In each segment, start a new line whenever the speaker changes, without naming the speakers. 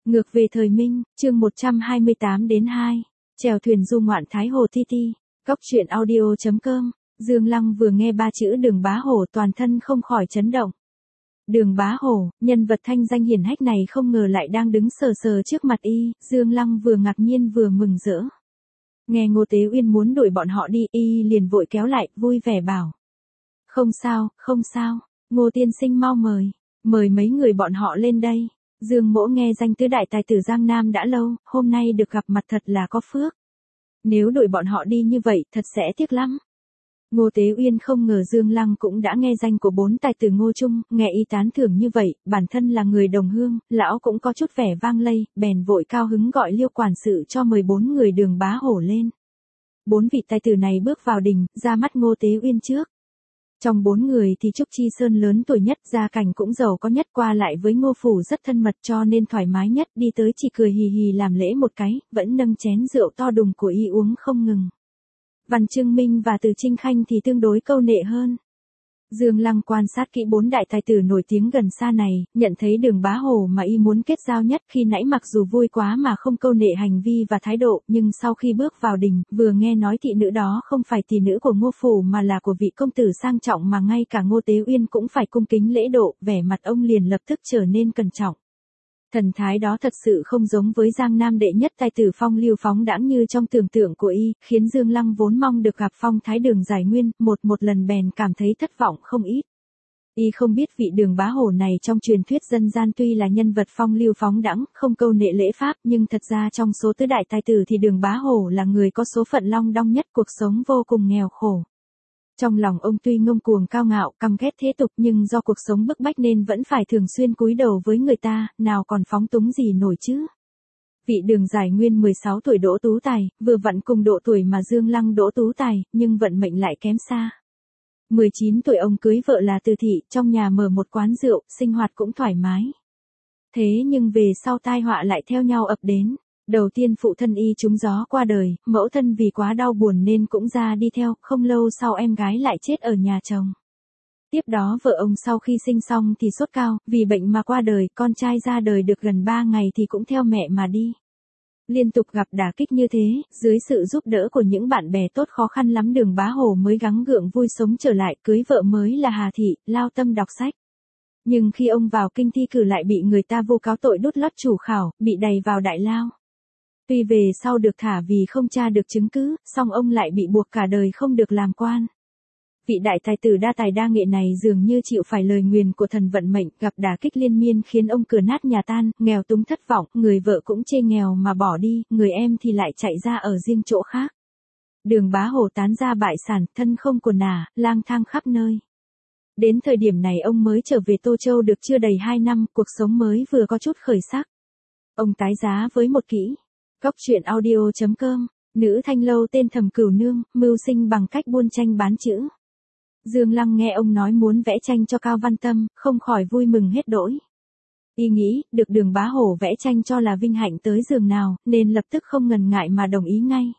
Ngược về thời Minh, chương 128 đến 2. Chèo thuyền du ngoạn Thái Hồ Ti Ti. Cóc truyện audio.com. Dương Lăng vừa nghe ba chữ Đường Bá Hổ toàn thân không khỏi chấn động. Đường Bá Hổ, nhân vật thanh danh hiển hách này không ngờ lại đang đứng sờ sờ trước mặt y, Dương Lăng vừa ngạc nhiên vừa mừng rỡ. Nghe Ngô Tế Uyên muốn đuổi bọn họ đi, y liền vội kéo lại, vui vẻ bảo. Không sao, không sao, Ngô tiên sinh mau mời mấy người bọn họ lên đây. Dương Mỗ nghe danh tứ đại tài tử Giang Nam đã lâu, hôm nay được gặp mặt thật là có phước. Nếu đuổi bọn họ đi như vậy, thật sẽ tiếc lắm. Ngô Tế Uyên không ngờ Dương Lăng cũng đã nghe danh của bốn tài tử Ngô Trung, nghe y tán thưởng như vậy, bản thân là người đồng hương, lão cũng có chút vẻ vang lây, bèn vội cao hứng gọi Liêu quản sự cho mời 4 người Đường Bá Hổ lên. 4 vị tài tử này bước vào đình, ra mắt Ngô Tế Uyên trước. Trong 4 người thì Trúc Chi Sơn lớn tuổi nhất, gia cảnh cũng giàu có nhất, qua lại với Ngô Phủ rất thân mật cho nên thoải mái nhất, đi tới chỉ cười hì hì làm lễ một cái, vẫn nâng chén rượu to đùng của y uống không ngừng. Văn Trương Minh và Từ Trinh Khanh thì tương đối câu nệ hơn. Dương Lăng quan sát kỹ 4 đại tài tử nổi tiếng gần xa này, nhận thấy Đường Bá Hổ mà y muốn kết giao nhất, khi nãy mặc dù vui quá mà không câu nệ hành vi và thái độ, nhưng sau khi bước vào đình, vừa nghe nói thị nữ đó không phải tỷ nữ của Ngô Phủ mà là của vị công tử sang trọng mà ngay cả Ngô Tế Uyên cũng phải cung kính lễ độ, vẻ mặt ông liền lập tức trở nên cẩn trọng. Thần thái đó thật sự không giống với Giang Nam đệ nhất tài tử phong lưu phóng đãng như trong tưởng tượng của y, khiến Dương Lăng vốn mong được gặp phong thái Đường Giải Nguyên, một lần bèn cảm thấy thất vọng không ít. Y không biết vị Đường Bá Hổ này trong truyền thuyết dân gian tuy là nhân vật phong lưu phóng đãng, không câu nệ lễ pháp, nhưng thật ra trong số tứ đại tài tử thì Đường Bá Hổ là người có số phận long đong nhất, cuộc sống vô cùng nghèo khổ. Trong lòng ông tuy ngông cuồng cao ngạo, căm ghét thế tục, nhưng do cuộc sống bức bách nên vẫn phải thường xuyên cúi đầu với người ta, nào còn phóng túng gì nổi chứ. Vị Đường Giải Nguyên 16 tuổi đỗ tú tài, vừa vặn cùng độ tuổi mà Dương Lăng đỗ tú tài, nhưng vận mệnh lại kém xa. 19 tuổi ông cưới vợ là Từ Thị, trong nhà mở một quán rượu, sinh hoạt cũng thoải mái. Thế nhưng về sau tai họa lại theo nhau ập đến. Đầu tiên phụ thân y trúng gió qua đời, mẫu thân vì quá đau buồn nên cũng ra đi theo, không lâu sau em gái lại chết ở nhà chồng. Tiếp đó vợ ông sau khi sinh xong thì sốt cao, vì bệnh mà qua đời, con trai ra đời được gần 3 ngày thì cũng theo mẹ mà đi. Liên tục gặp đả kích như thế, dưới sự giúp đỡ của những bạn bè tốt khó khăn lắm Đường Bá Hổ mới gắng gượng vui sống trở lại, cưới vợ mới là Hà Thị, lao tâm đọc sách. Nhưng khi ông vào kinh thi cử lại bị người ta vu cáo tội đút lót chủ khảo, bị đày vào đại lao. Tuy về sau được thả vì không tra được chứng cứ, song ông lại bị buộc cả đời không được làm quan. Vị đại tài tử đa tài đa nghệ này dường như chịu phải lời nguyền của thần vận mệnh, gặp đả kích liên miên khiến ông cửa nát nhà tan, nghèo túng thất vọng, người vợ cũng chê nghèo mà bỏ đi, người em thì lại chạy ra ở riêng chỗ khác. Đường Bá Hổ tán ra bại sản, thân không quần ả, lang thang khắp nơi. Đến thời điểm này ông mới trở về Tô Châu được chưa đầy 2 năm, cuộc sống mới vừa có chút khởi sắc. Ông tái giá với một kỹ. Cóc truyện audio.com, nữ thanh lâu tên Thẩm Cửu Nương, mưu sinh bằng cách buôn tranh bán chữ. Dương Lăng nghe ông nói muốn vẽ tranh cho Cao Văn Tâm, không khỏi vui mừng hết đỗi. Y nghĩ, được Đường Bá Hổ vẽ tranh cho là vinh hạnh tới giường nào, nên lập tức không ngần ngại mà đồng ý ngay.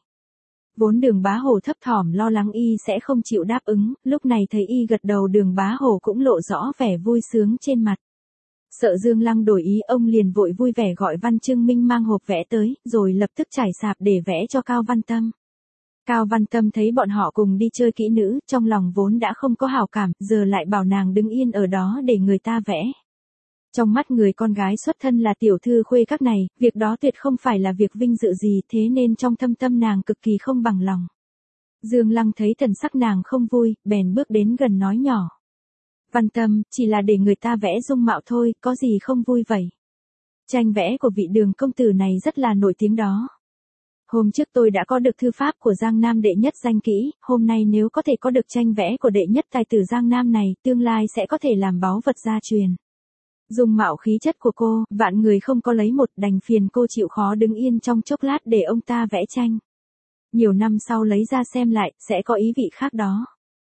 Vốn Đường Bá Hổ thấp thỏm lo lắng y sẽ không chịu đáp ứng, lúc này thấy y gật đầu Đường Bá Hổ cũng lộ rõ vẻ vui sướng trên mặt. Sợ Dương Lăng đổi ý ông liền vội vui vẻ gọi Văn Trương Minh mang hộp vẽ tới, rồi lập tức trải sạp để vẽ cho Cao Văn Tâm. Cao Văn Tâm thấy bọn họ cùng đi chơi kỹ nữ, trong lòng vốn đã không có hảo cảm, giờ lại bảo nàng đứng yên ở đó để người ta vẽ. Trong mắt người con gái xuất thân là tiểu thư khuê các này, việc đó tuyệt không phải là việc vinh dự gì, thế nên trong thâm tâm nàng cực kỳ không bằng lòng. Dương Lăng thấy thần sắc nàng không vui, bèn bước đến gần nói nhỏ. Văn Tâm, chỉ là để người ta vẽ dung mạo thôi, có gì không vui vậy? Tranh vẽ của vị Đường công tử này rất là nổi tiếng đó. Hôm trước tôi đã có được thư pháp của Giang Nam đệ nhất danh kỹ, hôm nay nếu có thể có được tranh vẽ của đệ nhất tài tử Giang Nam này, tương lai sẽ có thể làm báu vật gia truyền. Dung mạo khí chất của cô, vạn người không có lấy một, đành phiền cô chịu khó đứng yên trong chốc lát để ông ta vẽ tranh. Nhiều năm sau lấy ra xem lại, sẽ có ý vị khác đó.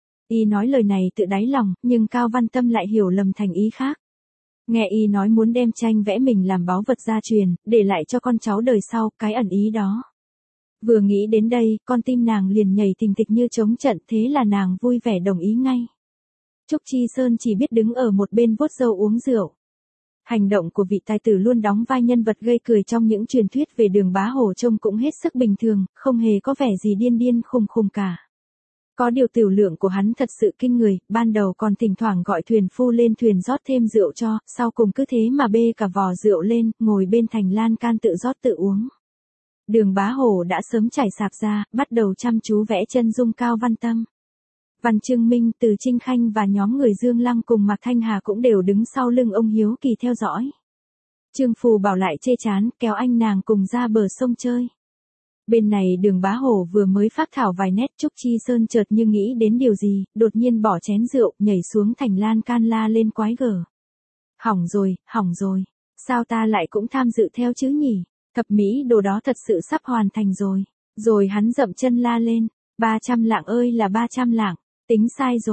Y nói lời này tự đáy lòng, nhưng Cao Văn Tâm lại hiểu lầm thành ý khác. Nghe y nói muốn đem tranh vẽ mình làm báu vật gia truyền, để lại cho con cháu đời sau, cái ẩn ý đó. Vừa nghĩ đến đây, con tim nàng liền nhảy thình thịch như trống trận, thế là nàng vui vẻ đồng ý ngay. Trúc Chi Sơn chỉ biết đứng ở một bên vuốt râu uống rượu. Hành động của vị tài tử luôn đóng vai nhân vật gây cười trong những truyền thuyết về Đường Bá Hổ trông cũng hết sức bình thường, không hề có vẻ gì điên điên khùng khùng cả. Có điều tiểu lượng của hắn thật sự kinh người, ban đầu còn thỉnh thoảng gọi thuyền phu lên thuyền rót thêm rượu cho, sau cùng cứ thế mà bê cả vò rượu lên, ngồi bên thành lan can tự rót tự uống. Đường Bá Hổ đã sớm trải sạp ra, bắt đầu chăm chú vẽ chân dung Cao Văn Tâm. Văn Chương Minh, Từ Trinh Khanh và nhóm người Dương Lăng cùng Mạc Thanh Hà cũng đều đứng sau lưng ông hiếu kỳ theo dõi. Trương Phù Bảo lại chê chán, kéo anh nàng cùng ra bờ sông chơi. Bên này Đường Bá Hổ vừa mới phác thảo vài nét, Trúc Chi Sơn chợt như nghĩ đến điều gì, đột nhiên bỏ chén rượu, nhảy xuống thành lan can la lên quái gở. Hỏng rồi, sao ta lại cũng tham dự theo chứ nhỉ? Thập mỹ đồ đó thật sự sắp hoàn thành rồi. Rồi hắn dậm chân la lên, 300 lạng ơi là 300 lạng, tính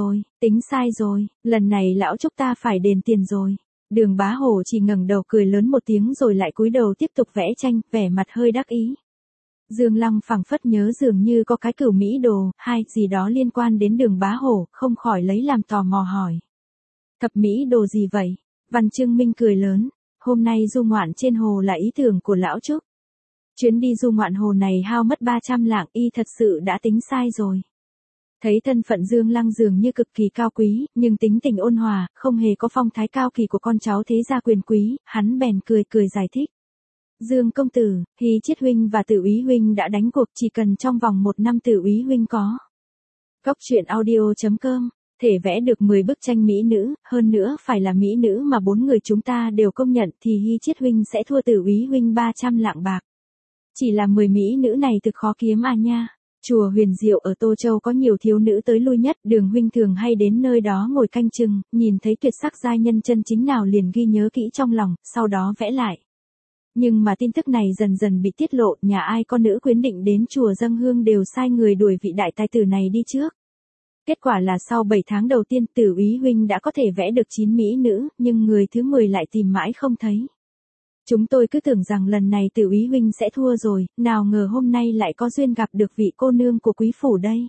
sai rồi, lần này lão Trúc ta phải đền tiền rồi. Đường Bá Hổ chỉ ngẩng đầu cười lớn một tiếng rồi lại cúi đầu tiếp tục vẽ tranh, vẻ mặt hơi đắc ý. Dương Lăng phảng phất nhớ dường như có cái cửu mỹ đồ, hay gì đó liên quan đến Đường Bá Hổ, không khỏi lấy làm tò mò hỏi. Thập mỹ đồ gì vậy? Văn Chương Minh cười lớn, hôm nay du ngoạn trên hồ là ý tưởng của lão Trúc. Chuyến đi du ngoạn hồ này hao mất 300 lạng, y thật sự đã tính sai rồi. Thấy thân phận Dương Lăng dường như cực kỳ cao quý, nhưng tính tình ôn hòa, không hề có phong thái cao kỳ của con cháu thế gia quyền quý, hắn bèn cười giải thích. Dương công tử, Hy Chiết huynh và Tử Úy huynh đã đánh cuộc, chỉ cần trong vòng 1 năm Tử Úy huynh có. Góc truyện audio.com, thể vẽ được 10 bức tranh mỹ nữ, hơn nữa phải là mỹ nữ mà 4 người chúng ta đều công nhận thì Hy Chiết huynh sẽ thua Tử Úy huynh 300 lạng bạc. Chỉ là 10 mỹ nữ này thực khó kiếm à nha. Chùa Huyền Diệu ở Tô Châu có nhiều thiếu nữ tới lui nhất, Đường huynh thường hay đến nơi đó ngồi canh chừng, nhìn thấy tuyệt sắc giai nhân chân chính nào liền ghi nhớ kỹ trong lòng, sau đó vẽ lại. Nhưng mà tin tức này dần dần bị tiết lộ, nhà ai con nữ quyến định đến chùa dâng hương đều sai người đuổi vị đại tài tử này đi trước. Kết quả là sau 7 tháng đầu tiên Tử Úy huynh đã có thể vẽ được 9 mỹ nữ, nhưng người thứ 10 lại tìm mãi không thấy. Chúng tôi cứ tưởng rằng lần này Tử Úy huynh sẽ thua rồi, nào ngờ hôm nay lại có duyên gặp được vị cô nương của quý phủ đây.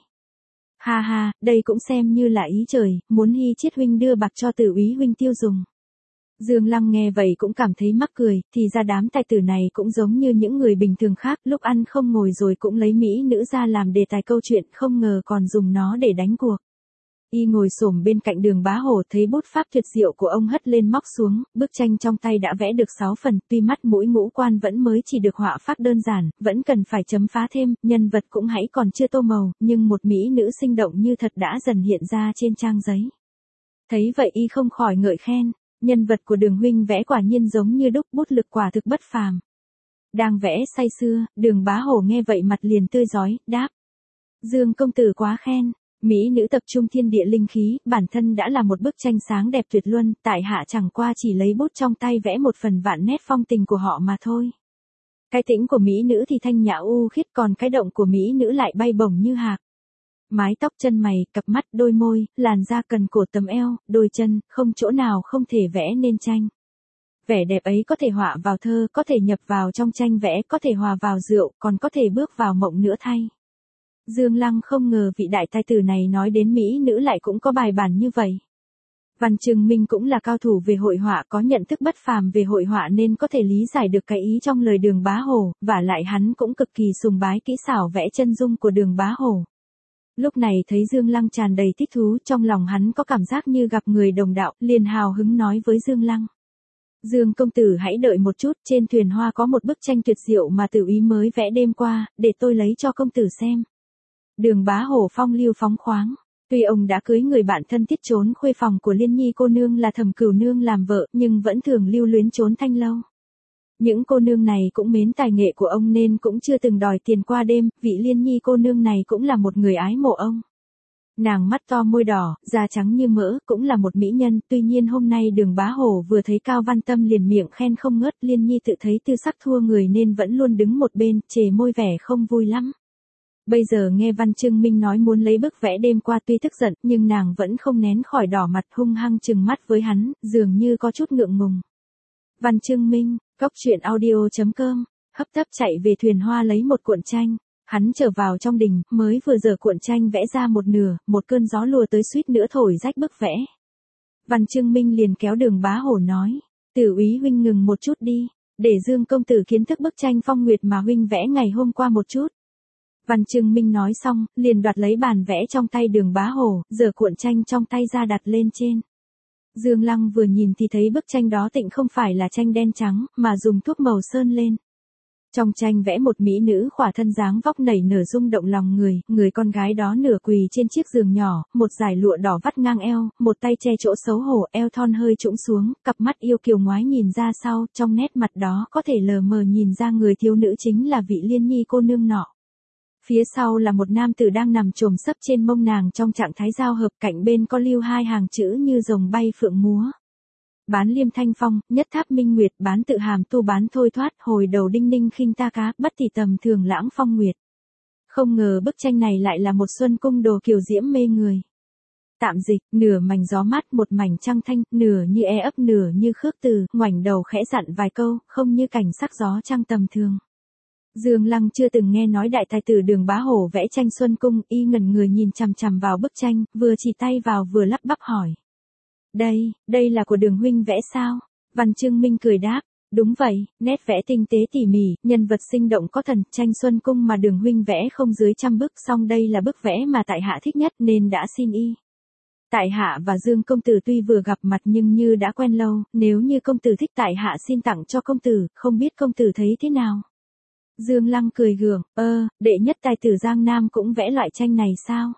Ha ha, đây cũng xem như là ý trời, muốn Hy Chiết huynh đưa bạc cho Tử Úy huynh tiêu dùng. Dương Lăng nghe vậy cũng cảm thấy mắc cười, thì ra đám tài tử này cũng giống như những người bình thường khác, lúc ăn không ngồi rồi cũng lấy mỹ nữ ra làm đề tài câu chuyện, không ngờ còn dùng nó để đánh cuộc. Y ngồi xổm bên cạnh Đường Bá Hổ, thấy bút pháp tuyệt diệu của ông hất lên móc xuống, bức tranh trong tay đã vẽ được 6 phần, tuy mắt mũi ngũ quan vẫn mới chỉ được họa phác đơn giản, vẫn cần phải chấm phá thêm, nhân vật cũng hãy còn chưa tô màu, nhưng một mỹ nữ sinh động như thật đã dần hiện ra trên trang giấy. Thấy vậy Y không khỏi ngợi khen, nhân vật của Đường huynh vẽ quả nhiên giống như đúc, bút lực quả thực bất phàm. Đang vẽ say sưa, Đường Bá Hổ nghe vậy mặt liền tươi rói, đáp: Dương công tử quá khen. Mỹ nữ tập trung thiên địa linh khí, bản thân đã là một bức tranh sáng đẹp tuyệt luân, tại hạ chẳng qua chỉ lấy bút trong tay vẽ một phần vạn nét phong tình của họ mà thôi. Cái tĩnh của mỹ nữ thì thanh nhã u khiết, còn cái động của mỹ nữ lại bay bổng như hạc. Mái tóc chân mày, cặp mắt, đôi môi, làn da cần cổ tấm eo, đôi chân, không chỗ nào không thể vẽ nên tranh. Vẻ đẹp ấy có thể họa vào thơ, có thể nhập vào trong tranh vẽ, có thể hòa vào rượu, còn có thể bước vào mộng nữa thay. Dương Lăng không ngờ vị đại tài tử này nói đến mỹ nữ lại cũng có bài bản như vậy. Văn Chương Minh cũng là cao thủ về hội họa, có nhận thức bất phàm về hội họa nên có thể lý giải được cái ý trong lời Đường Bá Hổ, và lại hắn cũng cực kỳ sùng bái kỹ xảo vẽ chân dung của Đường Bá Hổ. Lúc này thấy Dương Lăng tràn đầy thích thú, trong lòng hắn có cảm giác như gặp người đồng đạo, liền hào hứng nói với Dương Lăng. Dương công tử hãy đợi một chút, trên thuyền hoa có một bức tranh tuyệt diệu mà Tử Úy mới vẽ đêm qua, để tôi lấy cho công tử xem. Đường Bá Hổ phong lưu phóng khoáng, tuy ông đã cưới người bạn thân thiết trốn khuê phòng của Liên Nhi cô nương là Thẩm Cửu nương làm vợ, nhưng vẫn thường lưu luyến trốn thanh lâu. Những cô nương này cũng mến tài nghệ của ông nên cũng chưa từng đòi tiền qua đêm, vị Liên Nhi cô nương này cũng là một người ái mộ ông. Nàng mắt to môi đỏ, da trắng như mỡ, cũng là một mỹ nhân, tuy nhiên hôm nay Đường Bá Hổ vừa thấy Cao Văn Tâm liền miệng khen không ngớt, Liên Nhi tự thấy tư sắc thua người nên vẫn luôn đứng một bên, chề môi vẻ không vui lắm. Bây giờ nghe Văn Chương Minh nói muốn lấy bức vẽ đêm qua, tuy tức giận, nhưng nàng vẫn không nén khỏi đỏ mặt, hung hăng trừng mắt với hắn, dường như có chút ngượng ngùng. Văn Chương Minh, góc truyện audio.com, hấp tấp chạy về thuyền hoa lấy một cuộn tranh. Hắn trở vào trong đình, mới vừa dở cuộn tranh vẽ ra một nửa, một cơn gió lùa tới suýt nữa thổi rách bức vẽ. Văn Chương Minh liền kéo Đường Bá Hổ nói, Tử úy huynh ngừng một chút đi, để Dương công tử kiến thức bức tranh phong nguyệt mà huynh vẽ ngày hôm qua một chút. Văn Trưng Minh nói xong, liền đoạt lấy bàn vẽ trong tay Đường Bá Hổ, giở cuộn tranh trong tay ra đặt lên trên. Dương Lăng vừa nhìn thì thấy bức tranh đó tịnh không phải là tranh đen trắng, mà dùng thuốc màu sơn lên. Trong tranh vẽ một mỹ nữ khỏa thân dáng vóc nảy nở rung động lòng người, người con gái đó nửa quỳ trên chiếc giường nhỏ, một dải lụa đỏ vắt ngang eo, một tay che chỗ xấu hổ, eo thon hơi trũng xuống, cặp mắt yêu kiều ngoái nhìn ra sau, trong nét mặt đó có thể lờ mờ nhìn ra người thiếu nữ chính là vị Liên Nhi cô nương nọ. Phía sau là một nam tử đang nằm chồm sấp trên mông nàng trong trạng thái giao hợp, cạnh bên có lưu hai hàng chữ như rồng bay phượng múa. Bán liêm thanh phong, nhất tháp minh nguyệt, bán tự hàm tu, bán thôi thoát, hồi đầu đinh ninh khinh ta cá, bất thì tầm thường lãng phong nguyệt. Không ngờ bức tranh này lại là một xuân cung đồ kiều diễm mê người. Tạm dịch, nửa mảnh gió mát một mảnh trăng thanh, nửa như e ấp nửa như khước từ, ngoảnh đầu khẽ dặn vài câu, không như cảnh sắc gió trăng tầm thường. Dương Lăng chưa từng nghe nói đại tài tử Đường Bá Hổ vẽ tranh xuân cung, y ngẩn người nhìn chằm chằm vào bức tranh, vừa chỉ tay vào vừa lắp bắp hỏi. Đây là của Đường huynh vẽ sao? Văn Trưng Minh cười đáp, đúng vậy, nét vẽ tinh tế tỉ mỉ, nhân vật sinh động có thần, tranh xuân cung mà Đường huynh vẽ không dưới 100 bức, song đây là bức vẽ mà tại hạ thích nhất nên đã xin y. Tại hạ và Dương công tử tuy vừa gặp mặt nhưng như đã quen lâu, nếu như công tử thích tại hạ xin tặng cho công tử, không biết công tử thấy thế nào? Dương Lăng cười gượng, đệ nhất tài tử Giang Nam cũng vẽ loại tranh này sao?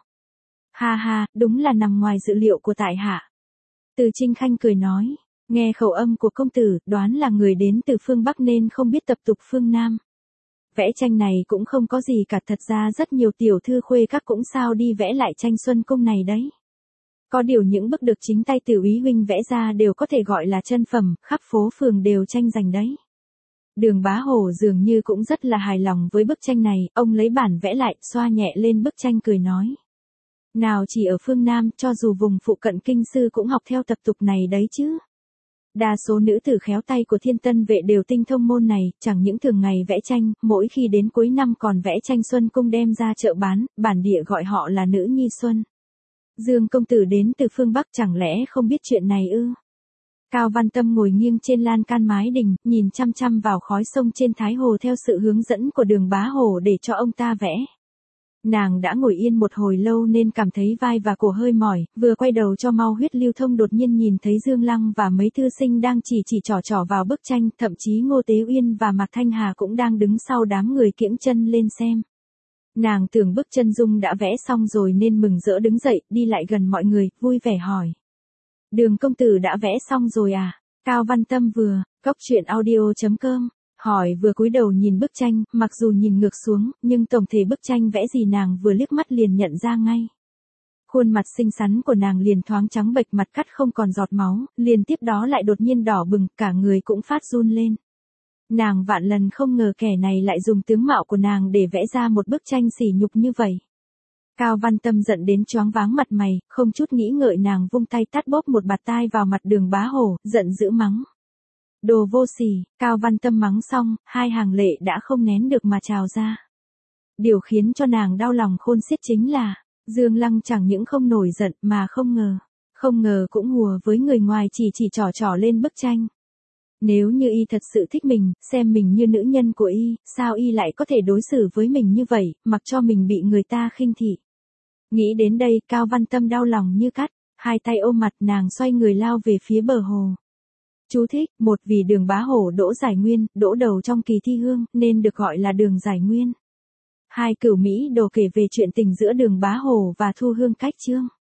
Ha ha, đúng là nằm ngoài dự liệu của tại hạ. Từ Trinh Khanh cười nói, nghe khẩu âm của công tử, đoán là người đến từ phương Bắc nên không biết tập tục phương Nam. Vẽ tranh này cũng không có gì cả, thật ra rất nhiều tiểu thư khuê các cũng sao đi vẽ lại tranh xuân cung này đấy. Có điều những bức được chính tay Tử úy huynh vẽ ra đều có thể gọi là chân phẩm, khắp phố phường đều tranh giành đấy. Đường Bá Hổ dường như cũng rất là hài lòng với bức tranh này, ông lấy bản vẽ lại, xoa nhẹ lên bức tranh cười nói. Nào chỉ ở phương Nam, cho dù vùng phụ cận kinh sư cũng học theo tập tục này đấy chứ. Đa số nữ tử khéo tay của Thiên Tân vệ đều tinh thông môn này, chẳng những thường ngày vẽ tranh, mỗi khi đến cuối năm còn vẽ tranh xuân cung đem ra chợ bán, bản địa gọi họ là nữ nhi xuân. Dương công tử đến từ phương Bắc chẳng lẽ không biết chuyện này ư? Cao Văn Tâm ngồi nghiêng trên lan can mái đình, nhìn chăm chăm vào khói sông trên Thái Hồ theo sự hướng dẫn của Đường Bá Hổ để cho ông ta vẽ. Nàng đã ngồi yên một hồi lâu nên cảm thấy vai và cổ hơi mỏi, vừa quay đầu cho mau huyết lưu thông đột nhiên nhìn thấy Dương Lăng và mấy thư sinh đang chỉ trỏ vào bức tranh, thậm chí Ngô Tế Uyên và Mạc Thanh Hà cũng đang đứng sau đám người kiễng chân lên xem. Nàng tưởng bức chân dung đã vẽ xong rồi nên mừng rỡ đứng dậy, đi lại gần mọi người, vui vẻ hỏi. Đường công tử đã vẽ xong rồi à? Cao Văn Tâm vừa, coctruyện.audio.com, hỏi vừa cúi đầu nhìn bức tranh, mặc dù nhìn ngược xuống, nhưng tổng thể bức tranh vẽ gì nàng vừa liếc mắt liền nhận ra ngay. Khuôn mặt xinh xắn của nàng liền thoáng trắng bệch, mặt cắt không còn giọt máu, liền tiếp đó lại đột nhiên đỏ bừng, cả người cũng phát run lên. Nàng vạn lần không ngờ kẻ này lại dùng tướng mạo của nàng để vẽ ra một bức tranh sỉ nhục như vậy. Cao Văn Tâm giận đến choáng váng mặt mày, không chút nghĩ ngợi nàng vung tay tát bóp một bạt tai vào mặt Đường Bá Hổ, giận dữ mắng. Đồ vô sỉ, Cao Văn Tâm mắng xong, hai hàng lệ đã không nén được mà trào ra. Điều khiến cho nàng đau lòng khôn xiết chính là, Dương Lăng chẳng những không nổi giận mà không ngờ cũng hùa với người ngoài chỉ trỏ lên bức tranh. Nếu như y thật sự thích mình, xem mình như nữ nhân của y, sao y lại có thể đối xử với mình như vậy, mặc cho mình bị người ta khinh thị. Nghĩ đến đây, Cao Văn Tâm đau lòng như cắt, hai tay ôm mặt nàng xoay người lao về phía bờ hồ. Chú thích, một vì Đường Bá Hổ đỗ giải nguyên, đỗ đầu trong kỳ thi hương, nên được gọi là Đường Giải Nguyên. Hai, Cửu Mỹ Đồ kể về chuyện tình giữa Đường Bá Hổ và Thu Hương cách chương.